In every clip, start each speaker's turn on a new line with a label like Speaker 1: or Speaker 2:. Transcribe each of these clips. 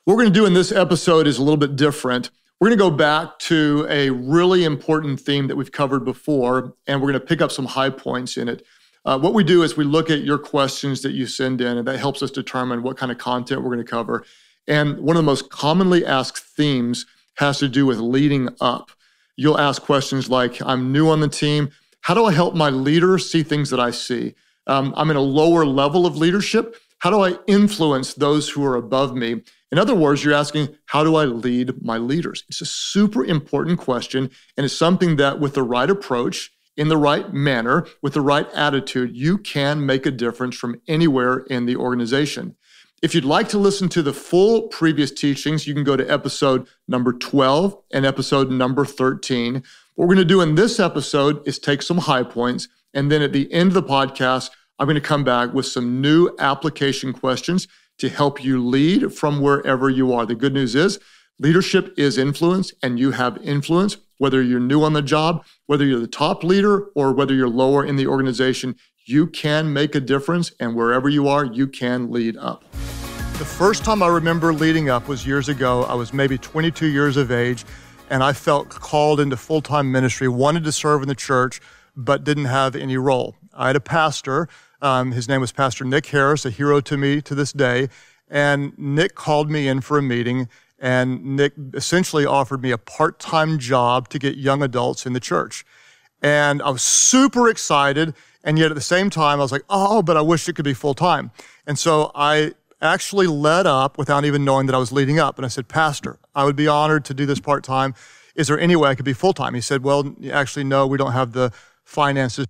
Speaker 1: What we're going to do in this episode is a little bit different. We're going to go back to a really important theme that we've covered before, and we're going to pick up some high points in it. What we do is we look at your questions that you send in, and that helps us determine what kind of content we're going to cover. And one of the most commonly asked themes has to do with leading up. You'll ask questions like, I'm new on the team. How do I help my leader see things that I see? I'm in a lower level of leadership. How do I influence those who are above me? In other words, you're asking, how do I lead my leaders? It's a super important question, and it's something that with the right approach, in the right manner, with the right attitude, you can make a difference from anywhere in the organization. If you'd like to listen to the full previous teachings, you can go to episode number 12 and episode number 13. What we're going to do in this episode is take some high points, and then at the end of the podcast, I'm going to come back with some new application questions to help you lead from wherever you are. The good news is leadership is influence, and you have influence, whether you're new on the job, whether you're the top leader, or whether you're lower in the organization. You can make a difference, and wherever you are, you can lead up. The first time I remember leading up was years ago. I was maybe 22 years of age, and I felt called into full-time ministry, wanted to serve in the church, but didn't have any role. I had a pastor. His name was Pastor Nick Harris, a hero to me to this day. And Nick called me in for a meeting, and Nick essentially offered me a part-time job to get young adults in the church. And I was super excited, and yet at the same time, I was like, oh, but I wish it could be full-time. And so I actually led up without even knowing that I was leading up. And I said, Pastor, I would be honored to do this part-time. Is there any way I could be full-time? He said, well, actually, no, we don't have the finances.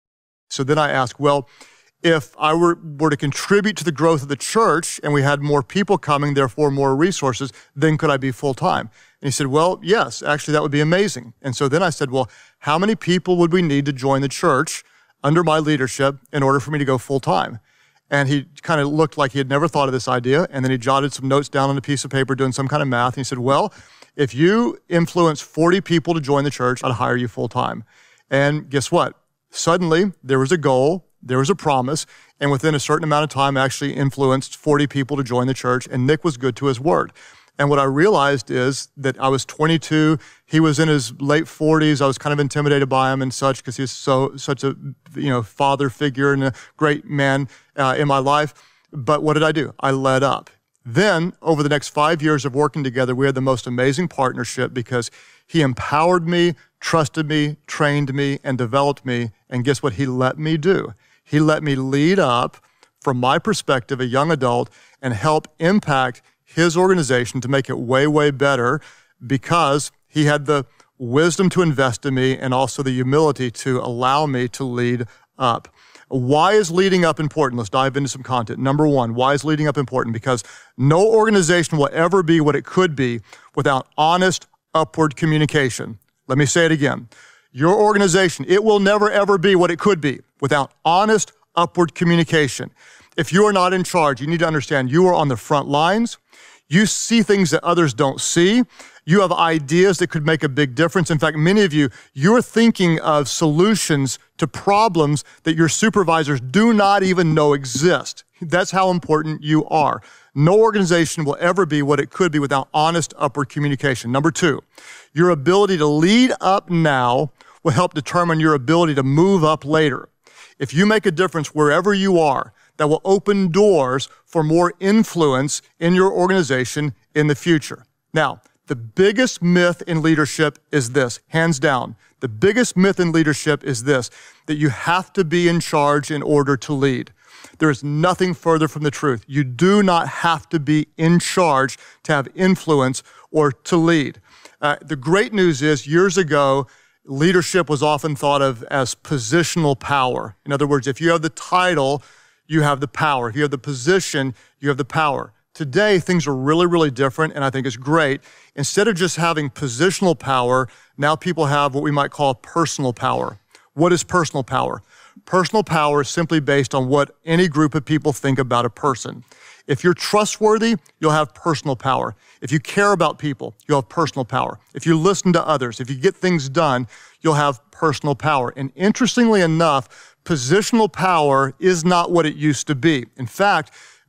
Speaker 1: So then I asked, well, if I were to contribute to the growth of the church and we had more people coming, therefore more resources, then could I be full-time? And he said, well, yes, actually that would be amazing. And so then I said, well, how many people would we need to join the church under my leadership in order for me to go full-time? And he kind of looked like he had never thought of this idea. And then he jotted some notes down on a piece of paper doing some kind of math. And he said, well, if you influence 40 people to join the church, I'd hire you full-time. And guess what? Suddenly, there was a goal, there was a promise, and within a certain amount of time, I actually influenced 40 people to join the church, and Nick was good to his word. And what I realized is that I was 22, he was in his late 40s, I was kind of intimidated by him and such, because he's such a father figure and a great man in my life. But what did I do? I led up. Then, over the next 5 years of working together, we had the most amazing partnership because he empowered me, trusted me, trained me, and developed me. And guess what he let me do? He let me lead up, from my perspective, a young adult, and help impact his organization to make it way, way better because he had the wisdom to invest in me and also the humility to allow me to lead up. Why is leading up important? Let's dive into some content. Number one, why is leading up important? Because no organization will ever be what it could be without honest, upward communication. Let me say it again. Your organization, it will never, ever be what it could be without honest, upward communication. If you are not in charge, you need to understand you are on the front lines. You see things that others don't see. You have ideas that could make a big difference. In fact, many of you, you're thinking of solutions to problems that your supervisors do not even know exist. That's how important you are. No organization will ever be what it could be without honest, upward communication. Number two, your ability to lead up now will help determine your ability to move up later. If you make a difference wherever you are, that will open doors for more influence in your organization in the future. Now, the biggest myth in leadership is this, hands down. The biggest myth in leadership is this, that you have to be in charge in order to lead. There is nothing further from the truth. You do not have to be in charge to have influence or to lead. The great news is, years ago, leadership was often thought of as positional power. In other words, if you have the title, you have the power. If you have the position, you have the power. Today, things are really, really different, and I think it's great. Instead of just having positional power, now people have what we might call personal power. What is personal power? Personal power is simply based on what any group of people think about a person. If you're trustworthy, you'll have personal power. If you care about people, you'll have personal power. If you listen to others, if you get things done, you'll have personal power. And interestingly enough, positional power is not what it used to be. In fact,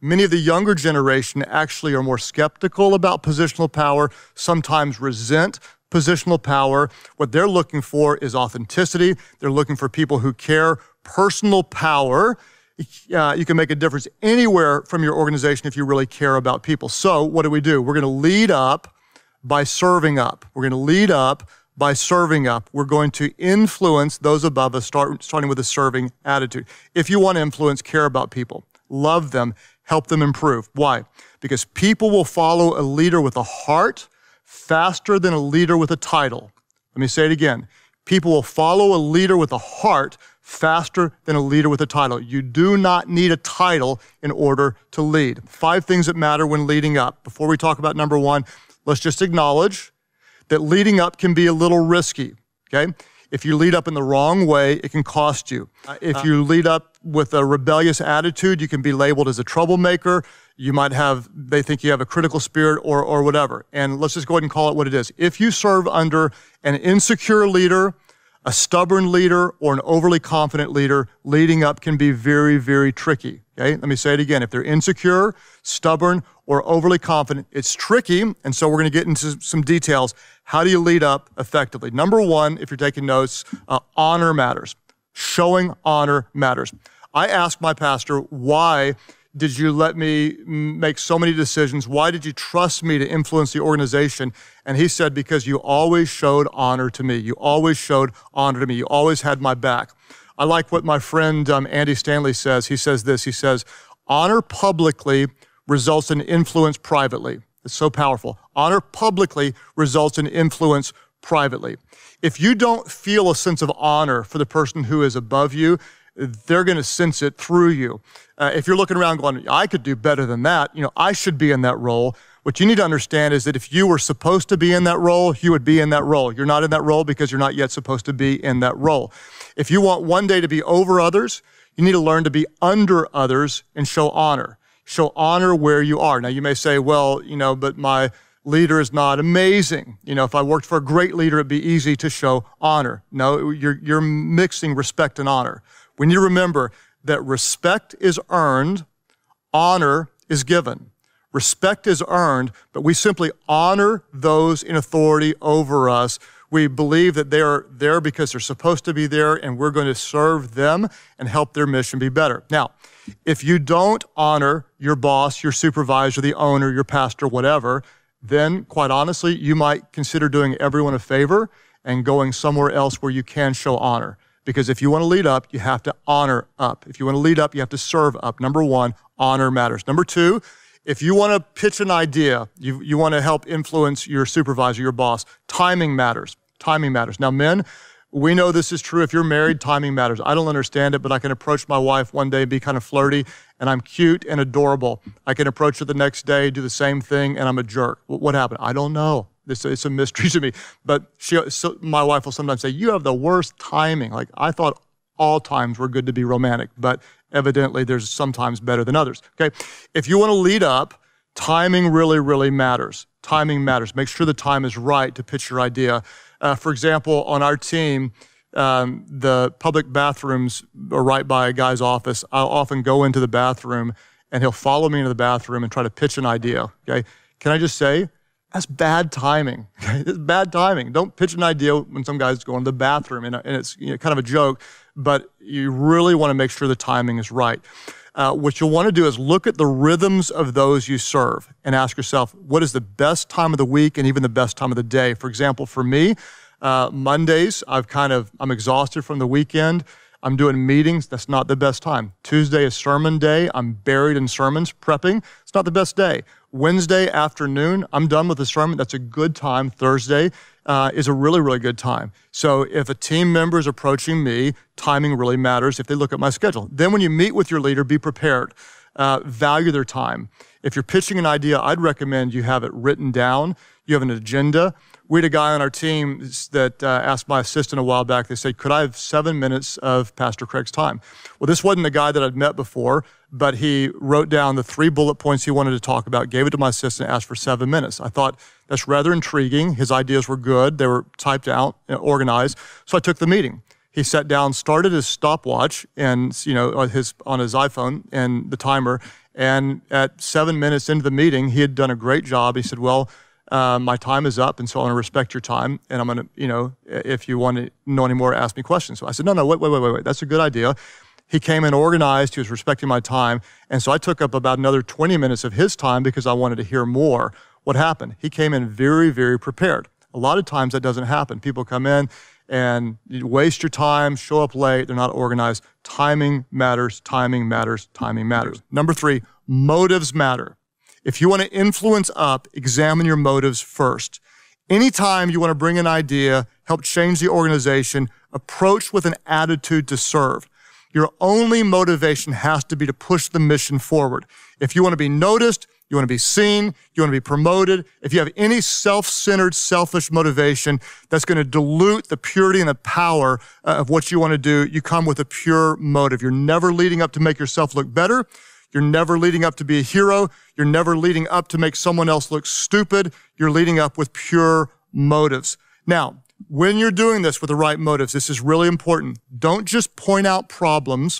Speaker 1: Many of the younger generation actually are more skeptical about positional power, sometimes resent positional power. What they're looking for is authenticity. They're looking for people who care. Personal power, you can make a difference anywhere from your organization if you really care about people. So what do? We're going to lead up by serving up. We're going to lead up by serving up. We're going to influence those above us, starting with a serving attitude. If you want to influence, care about people, love them, help them improve. Why? Because people will follow a leader with a heart faster than a leader with a title. Let me say it again. People will follow a leader with a heart faster than a leader with a title. You do not need a title in order to lead. 5 things that matter when leading up. Before we talk about number 1, let's just acknowledge that leading up can be a little risky, okay? If you lead up in the wrong way, it can cost you. If you lead up with a rebellious attitude, you can be labeled as a troublemaker. They think you have a critical spirit or whatever. And let's just go ahead and call it what it is. If you serve under an insecure leader, a stubborn leader, or an overly confident leader, leading up can be very, very tricky, okay? Let me say it again. If they're insecure, stubborn, or overly confident, it's tricky, and so we're going to get into some details. How do you lead up effectively? Number 1, if you're taking notes, honor matters. Showing honor matters. I asked my pastor, why did you let me make so many decisions? Why did you trust me to influence the organization? And he said, because you always showed honor to me. You always showed honor to me. You always had my back. I like what my friend Andy Stanley says. He says this, he says, honor publicly results in influence privately. It's so powerful. Honor publicly results in influence privately. If you don't feel a sense of honor for the person who is above you, they're going to sense it through you. If you're looking around going, I could do better than that, I should be in that role. What you need to understand is that if you were supposed to be in that role, you would be in that role. You're not in that role because you're not yet supposed to be in that role. If you want one day to be over others, you need to learn to be under others and show honor. Show honor where you are. Now you may say, well, but my leader is not amazing. If I worked for a great leader, it'd be easy to show honor. No, you're mixing respect and honor. We need to remember that respect is earned, honor is given. Respect is earned, but we simply honor those in authority over us. We believe that they are there because they're supposed to be there, and we're going to serve them and help their mission be better. Now, if you don't honor your boss, your supervisor, the owner, your pastor, whatever, then quite honestly, you might consider doing everyone a favor and going somewhere else where you can show honor. Because if you want to lead up, you have to honor up. If you want to lead up, you have to serve up. Number 1, honor matters. Number 2, if you want to pitch an idea, you want to help influence your supervisor, your boss, timing matters. Timing matters. Now, men, we know this is true. If you're married, timing matters. I don't understand it, but I can approach my wife one day and be kind of flirty, and I'm cute and adorable. I can approach her the next day, do the same thing, and I'm a jerk. What happened? I don't know. It's a mystery to me. But my wife will sometimes say, you have the worst timing. Like, I thought all times were good to be romantic, but evidently there's some times better than others, okay? If you want to lead up, timing really, really matters. Timing matters. Make sure the time is right to pitch your idea. For example, on our team, the public bathrooms are right by a guy's office. I'll often go into the bathroom, and he'll follow me into the bathroom and try to pitch an idea, okay? Can I just say, that's bad timing. It's bad timing. Don't pitch an idea when some guy's going to the bathroom, and it's kind of a joke, but you really want to make sure the timing is right. What you'll want to do is look at the rhythms of those you serve and ask yourself, what is the best time of the week and even the best time of the day? For example, for me, Mondays, I'm exhausted from the weekend. I'm doing meetings. That's not the best time. Tuesday is sermon day. I'm buried in sermons, prepping. It's not the best day. Wednesday afternoon, I'm done with the sermon. That's a good time. Thursday is a really, really good time. So if a team member is approaching me, timing really matters if they look at my schedule. Then when you meet with your leader, be prepared. Value their time. If you're pitching an idea, I'd recommend you have it written down. You have an agenda. We had a guy on our team that asked my assistant a while back, they said, could I have 7 minutes of Pastor Craig's time? Well, this wasn't the guy that I'd met before, but he wrote down the 3 bullet points he wanted to talk about, gave it to my assistant, asked for 7 minutes. I thought that's rather intriguing. His ideas were good. They were typed out, organized. So I took the meeting. He sat down, started his stopwatch and, on his iPhone and the timer. And at 7 minutes into the meeting, he had done a great job. He said, well, my time is up, and so I want to respect your time. And I'm going to, if you want to know any more, ask me questions. So I said, no, wait. That's a good idea. He came in organized. He was respecting my time. And so I took up about another 20 minutes of his time because I wanted to hear more. What happened? He came in very, very prepared. A lot of times that doesn't happen. People come in and you waste your time, show up late, they're not organized. Timing matters, timing matters, timing matters. Number 3, motives matter. If you want to influence up, examine your motives first. Anytime you want to bring an idea, help change the organization, approach with an attitude to serve. Your only motivation has to be to push the mission forward. If you want to be noticed, you want to be seen, you want to be promoted. If you have any self-centered, selfish motivation that's going to dilute the purity and the power of what you want to do, you come with a pure motive. You're never leading up to make yourself look better. You're never leading up to be a hero. You're never leading up to make someone else look stupid. You're leading up with pure motives. Now, when you're doing this with the right motives, this is really important. Don't just point out problems,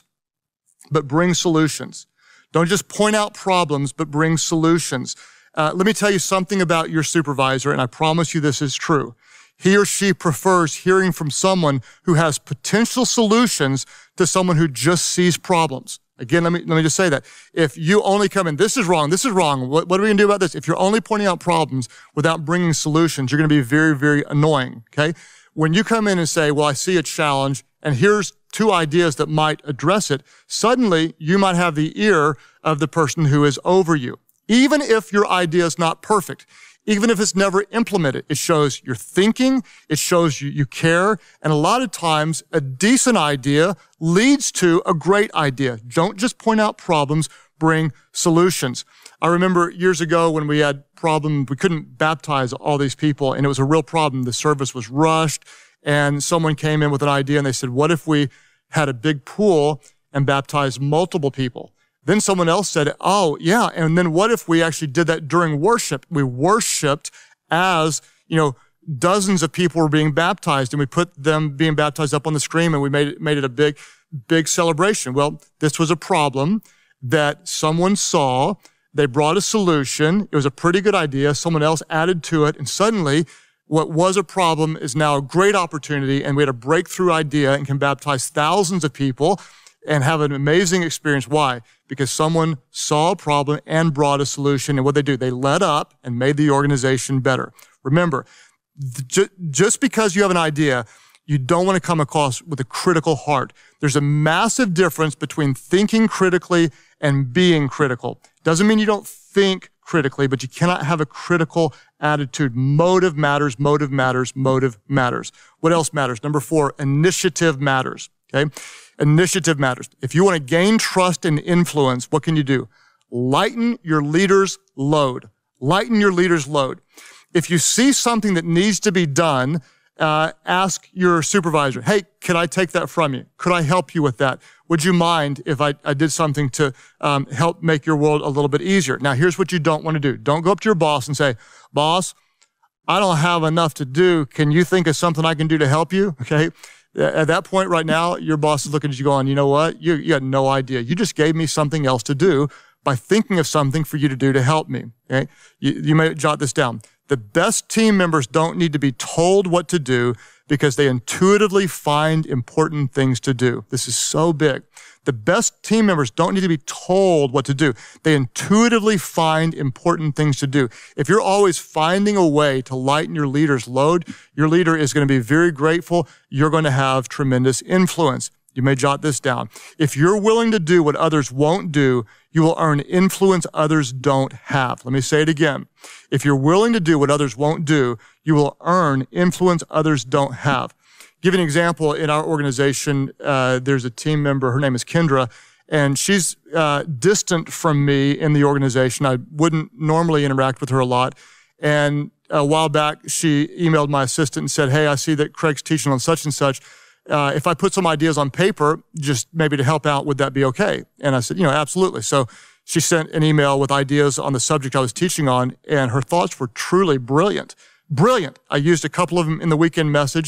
Speaker 1: but bring solutions. Don't just point out problems, but bring solutions. Let me tell you something about your supervisor, and I promise you this is true. He or she prefers hearing from someone who has potential solutions to someone who just sees problems. Again, let me just say that. If you only come in, this is wrong, what are we going to do about this? If you're only pointing out problems without bringing solutions, you're going to be very, very annoying, okay? When you come in and say, well, I see a challenge, and here's 2 ideas that might address it, suddenly you might have the ear of the person who is over you. Even if your idea is not perfect, even if it's never implemented, it shows you're thinking, it shows you care, and a lot of times a decent idea leads to a great idea. Don't just point out problems, bring solutions. I remember years ago when we had problems, we couldn't baptize all these people, and it was a real problem. The service was rushed, and someone came in with an idea, and they said, what if we had a big pool and baptized multiple people? Then someone else said, oh, yeah, and then what if we actually did that during worship? We worshiped as, dozens of people were being baptized, and we put them being baptized up on the screen, and we made it a big celebration. Well, this was a problem that someone saw. They brought a solution. It was a pretty good idea. Someone else added to it, and suddenly what was a problem is now a great opportunity, and we had a breakthrough idea and can baptize thousands of people and have an amazing experience. Why? Because someone saw a problem and brought a solution, and what they do, they led up and made the organization better. Remember, just because you have an idea, you don't want to come across with a critical heart. There's a massive difference between thinking critically and being critical. Doesn't mean you don't think critically, but you cannot have a critical attitude. Motive matters, motive matters, motive matters. What else matters? Number 4, initiative matters, okay? Initiative matters. If you want to gain trust and influence, what can you do? Lighten your leader's load. Lighten your leader's load. If you see something that needs to be done, ask your supervisor, hey, can I take that from you? Could I help you with that? Would you mind if I did something to help make your world a little bit easier? Now, here's what you don't want to do. Don't go up to your boss and say, boss, I don't have enough to do. Can you think of something I can do to help you? Okay. At that point right now, your boss is looking at you going, you know what? You got no idea. You just gave me something else to do by thinking of something for you to do to help me. Okay. You may jot this down. The best team members don't need to be told what to do because they intuitively find important things to do. This is so big. The best team members don't need to be told what to do. They intuitively find important things to do. If you're always finding a way to lighten your leader's load, your leader is going to be very grateful. You're going to have tremendous influence. You may jot this down. If you're willing to do what others won't do, you will earn influence others don't have. Let me say it again. If you're willing to do what others won't do, you will earn influence others don't have. Give an example. In our organization, there's a team member. Her name is Kendra, and she's distant from me in the organization. I wouldn't normally interact with her a lot. And a while back, she emailed my assistant and said, hey, I see that Craig's teaching on such and such. If I put some ideas on paper, just maybe to help out, would that be okay? And I said, absolutely. So she sent an email with ideas on the subject I was teaching on, and her thoughts were truly brilliant. Brilliant. I used a couple of them in the weekend message,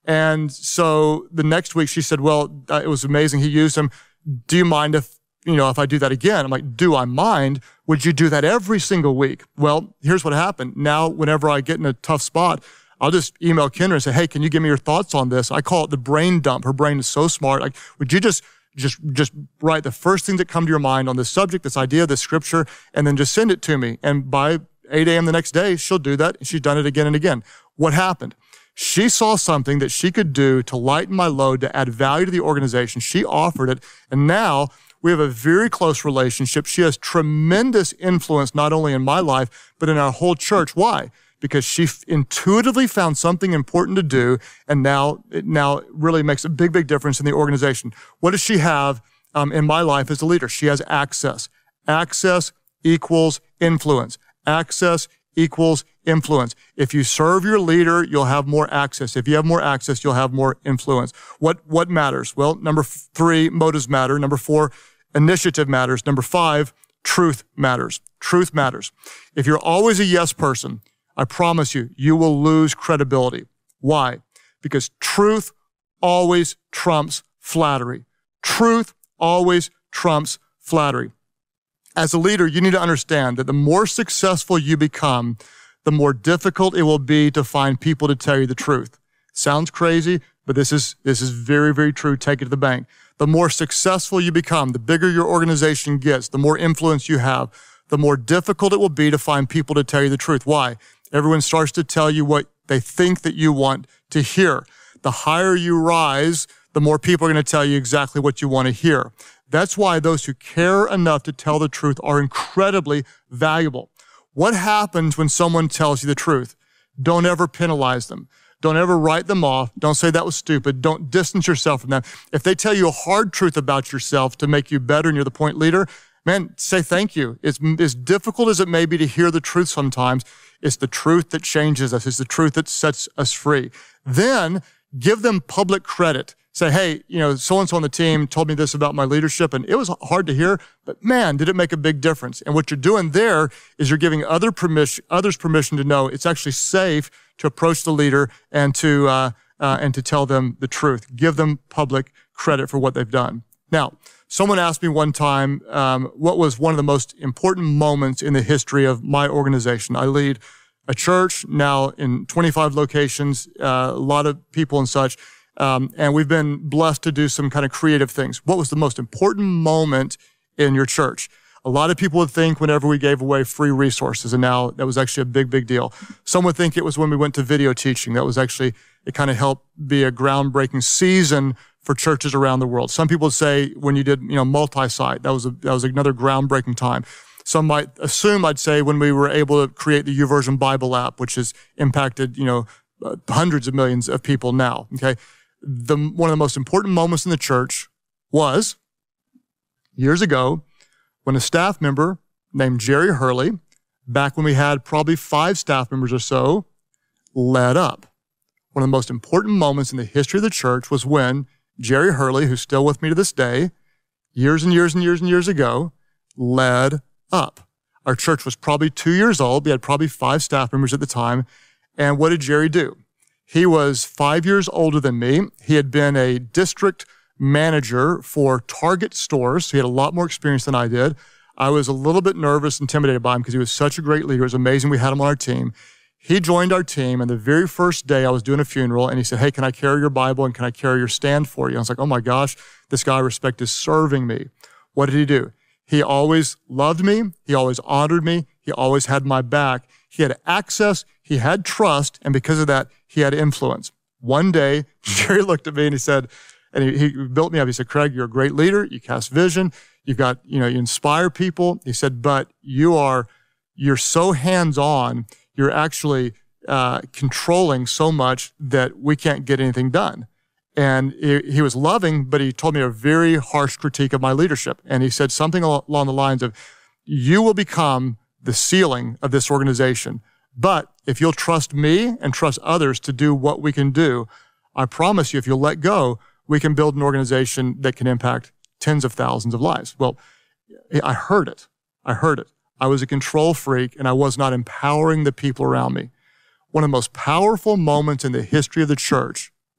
Speaker 1: And so the next week she said, well, it was amazing. He used them. Do you mind if I do that again? I'm like, do I mind? Would you do that every single week? Well, here's what happened. Now, whenever I get in a tough spot, I'll just email Kendra and say, hey, can you give me your thoughts on this? I call it the brain dump. Her brain is so smart. Like, would you just write the first thing that come to your mind on this subject, this idea, this scripture, and then just send it to me. And by 8 a.m. the next day, she'll do that. And she's done it again and again. What happened? She saw something that she could do to lighten my load, to add value to the organization. She offered it. And now we have a very close relationship. She has tremendous influence, not only in my life, but in our whole church. Why? Because she intuitively found something important to do, and now it really makes a big, big difference in the organization. What does she have in my life as a leader? She has access. Access equals influence. Access equals influence. If you serve your leader, you'll have more access. If you have more access, you'll have more influence. What matters? Well, number 3, motives matter. Number 4, initiative matters. Number 5, truth matters. Truth matters. If you're always a yes person, I promise you, you will lose credibility. Why? Because truth always trumps flattery. Truth always trumps flattery. As a leader, you need to understand that the more successful you become, the more difficult it will be to find people to tell you the truth. Sounds crazy, but this is very, very true. Take it to the bank. The more successful you become, the bigger your organization gets, the more influence you have, the more difficult it will be to find people to tell you the truth. Why? Everyone starts to tell you what they think that you want to hear. The higher you rise, the more people are going to tell you exactly what you want to hear. That's why those who care enough to tell the truth are incredibly valuable. What happens when someone tells you the truth? Don't ever penalize them. Don't ever write them off. Don't say that was stupid. Don't distance yourself from them. If they tell you a hard truth about yourself to make you better and you're the point leader, man, say thank you. It's as difficult as it may be to hear the truth sometimes. It's the truth that changes us. It's the truth that sets us free. Then give them public credit. Say, hey, so-and-so on the team told me this about my leadership, and it was hard to hear, but man, did it make a big difference. And what you're doing there is you're giving others permission to know it's actually safe to approach the leader and to tell them the truth. Give them public credit for what they've done. Now, someone asked me one time, what was one of the most important moments in the history of my organization? I lead a church now in 25 locations, a lot of people and such. And we've been blessed to do some kind of creative things. What was the most important moment in your church? A lot of people would think whenever we gave away free resources, and now that was actually a big, big deal. Some would think it was when we went to video teaching. That was actually, it kind of helped be a groundbreaking season for churches around the world. Some people would say when you did, multi-site, that was another groundbreaking time. Some might assume I'd say when we were able to create the YouVersion Bible app, which has impacted, hundreds of millions of people now, okay? One of the most important moments in the church was years ago when a staff member named Jerry Hurley, back when we had probably 5 staff members or so, led up. One of the most important moments in the history of the church was when Jerry Hurley, who's still with me to this day, years and years and years and years ago, led up. Our church was probably 2 years old. We had probably 5 staff members at the time. And what did Jerry do? He was 5 years older than me. He had been a district manager for Target stores. He had a lot more experience than I did. I was a little bit nervous, intimidated by him because he was such a great leader. It was amazing we had him on our team. He joined our team, and the very first day I was doing a funeral, and he said, hey, can I carry your Bible and can I carry your stand for you? I was like, oh my gosh, this guy I respect is serving me. What did he do? He always loved me. He always honored me. He always had my back. He had access. He had trust. And because of that, he had influence. One day, Jerry looked at me and he said, and he built me up. He said, Craig, you're a great leader. You cast vision. You've got, you inspire people. He said, but you're so hands-on. You're actually controlling so much that we can't get anything done. And he was loving, but he told me a very harsh critique of my leadership. And he said something along the lines of, you will become the ceiling of this organization. But if you'll trust me and trust others to do what we can do, I promise you, if you'll let go, we can build an organization that can impact tens of thousands of lives. Well, I heard it. I was a control freak, and I was not empowering the people around me. One of the most powerful moments in the history of the church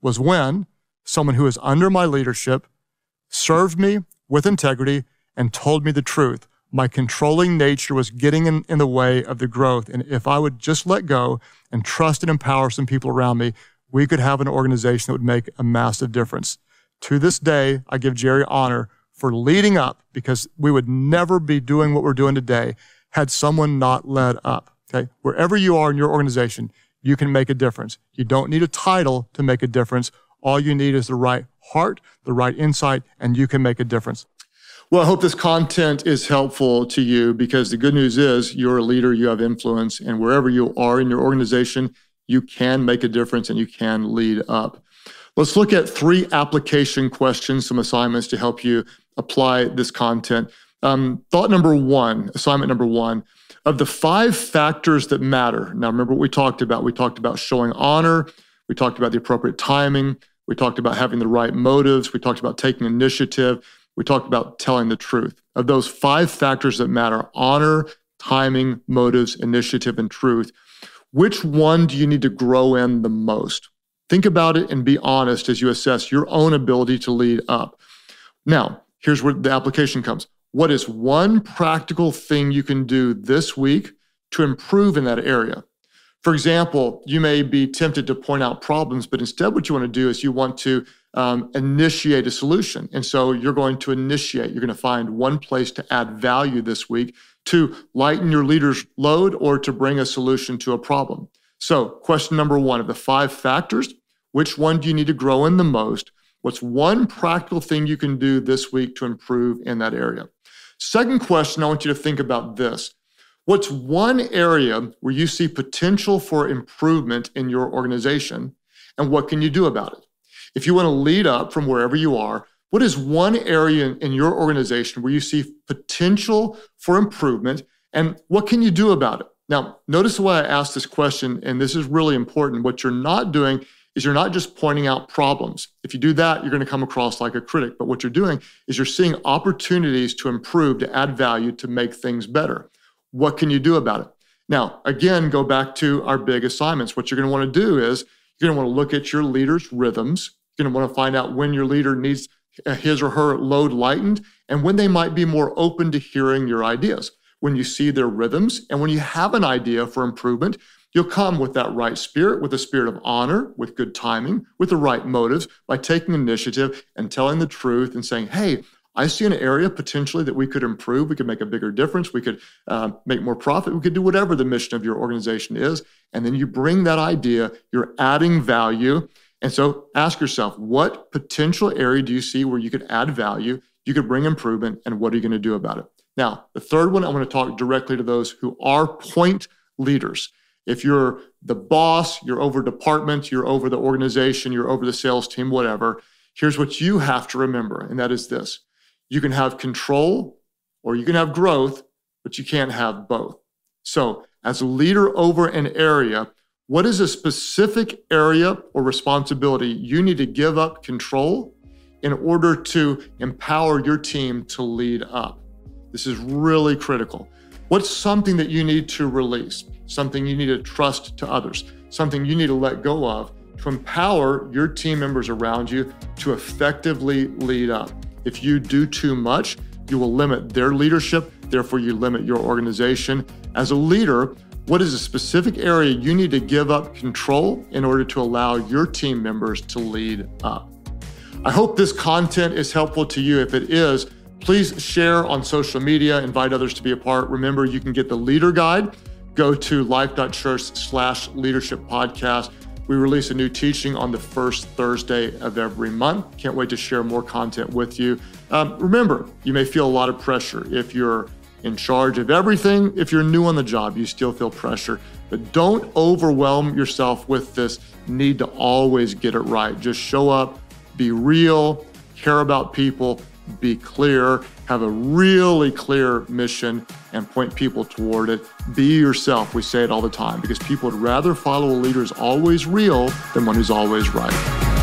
Speaker 1: was when someone who is under my leadership served me with integrity and told me the truth. My controlling nature was getting in the way of the growth. And if I would just let go and trust and empower some people around me, we could have an organization that would make a massive difference. To this day, I give Jerry honor for leading up, because we would never be doing what we're doing today had someone not led up. Okay? Wherever you are in your organization, you can make a difference. You don't need a title to make a difference. All you need is the right heart, the right insight, and you can make a difference. Well, I hope this content is helpful to you, because the good news is you're a leader, you have influence, and wherever you are in your organization, you can make a difference and you can lead up. Let's look at 3 application questions, some assignments to help you apply this content. Thought number 1, assignment number 1, of the 5 factors that matter. Now, remember what we talked about. We talked about showing honor. We talked about the appropriate timing. We talked about having the right motives. We talked about taking initiative. We talked about telling the truth. Of those 5 factors that matter, honor, timing, motives, initiative, and truth, which one do you need to grow in the most? Think about it and be honest as you assess your own ability to lead up. Now, here's where the application comes. What is one practical thing you can do this week to improve in that area? For example, you may be tempted to point out problems, but instead what you want to do is you want to initiate a solution. And so you're going to initiate. You're going to find one place to add value this week to lighten your leader's load or to bring a solution to a problem. So question number 1 of the 5 factors, which one do you need to grow in the most? What's one practical thing you can do this week to improve in that area? Second question, I want you to think about this. What's one area where you see potential for improvement in your organization, and what can you do about it? If you want to lead up from wherever you are, what is one area in your organization where you see potential for improvement, and what can you do about it? Now, notice why I asked this question, and this is really important. What you're not doing is you're not just pointing out problems. If you do that, you're going to come across like a critic. But what you're doing is you're seeing opportunities to improve, to add value, to make things better. What can you do about it? Now, again, go back to our big assignments. What you're going to want to do is you're going to want to look at your leader's rhythms. You're going to want to find out when your leader needs his or her load lightened and when they might be more open to hearing your ideas. When you see their rhythms and when you have an idea for improvement, you'll come with that right spirit, with a spirit of honor, with good timing, with the right motives, by taking initiative and telling the truth and saying, hey, I see an area potentially that we could improve. We could make a bigger difference. We could make more profit. We could do whatever the mission of your organization is. And then you bring that idea, you're adding value. And so ask yourself, what potential area do you see where you could add value, you could bring improvement, and what are you going to do about it? Now, the third one, I want to talk directly to those who are point leaders. If you're the boss, you're over departments, you're over the organization, you're over the sales team, whatever, here's what you have to remember, and that is this. You can have control or you can have growth, but you can't have both. So as a leader over an area, what is a specific area or responsibility you need to give up control in order to empower your team to lead up? This is really critical. What's something that you need to release? Something you need to trust to others? Something you need to let go of to empower your team members around you to effectively lead up? If you do too much, you will limit their leadership, therefore you limit your organization. As a leader, what is a specific area you need to give up control in order to allow your team members to lead up? I hope this content is helpful to you. If it is, please share on social media, invite others to be a part. Remember, you can get the Leader Guide. Go to life.church/leadership podcast. We release a new teaching on the first Thursday of every month. Can't wait to share more content with you. Remember, you may feel a lot of pressure. If you're in charge of everything, if you're new on the job, you still feel pressure. But don't overwhelm yourself with this need to always get it right. Just show up, be real, care about people, be clear, have a really clear mission, and point people toward it. Be yourself. We say it all the time because people would rather follow a leader who's always real than one who's always right.